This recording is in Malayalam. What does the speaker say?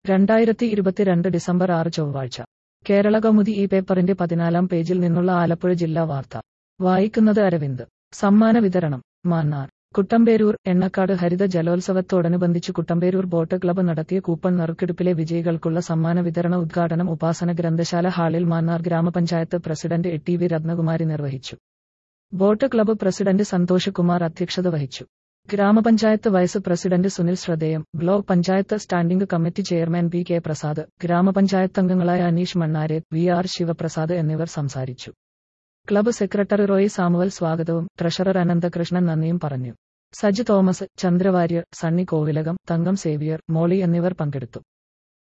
2022 ഡിസംബർ 6 ചൊവ്വാഴ്ച കേരളകൗമുദി ഈ പേപ്പറിന്റെ 14-ാം പേജിൽ നിന്നുള്ള ആലപ്പുഴ ജില്ലാ വാർത്ത വായിക്കുന്നത് അരവിന്ദ്. സമ്മാന വിതരണം മാന്നാർ. കുട്ടമ്പേരൂർ എണ്ണക്കാട് ഹരിത ജലോത്സവത്തോടനുബന്ധിച്ച് കുട്ടമ്പേരൂർ ബോട്ട് ക്ലബ്ബ് നടത്തിയ കൂപ്പൺ നറുക്കെടുപ്പിലെ വിജയികൾക്കുള്ള സമ്മാന വിതരണ ഉദ്ഘാടനം ഉപാസന ഗ്രന്ഥശാല ഹാളിൽ മാന്നാർ ഗ്രാമപഞ്ചായത്ത് പ്രസിഡന്റ് ടി വി രത്നകുമാരി നിർവഹിച്ചു. Boat club president Santhosh Kumar അധ്യക്ഷത വഹിച്ചു. ഗ്രാമപഞ്ചായത്ത് വൈസ് പ്രസിഡന്റ് സുനിൽ ശ്രദ്ധേയം, block panchayat standing committee chairman P K Prasad, ഗ്രാമപഞ്ചായത്തംഗങ്ങളായ അനീഷ് മണ്ണാരെ, വി ആർ ശിവപ്രസാദ് എന്നിവർ സംസാരിച്ചു. ക്ലബ്ബ് സെക്രട്ടറി റോയ് സാമുവൽ സ്വാഗതവും ട്രഷറർ അനന്തകൃഷ്ണൻ നന്ദിയും പറഞ്ഞു. സജി തോമസ്, ചന്ദ്രവാര്യർ, സണ്ണി കോവിലകം, തങ്കം സേവിയർ, മോളി എന്നിവർ പങ്കെടുത്തു.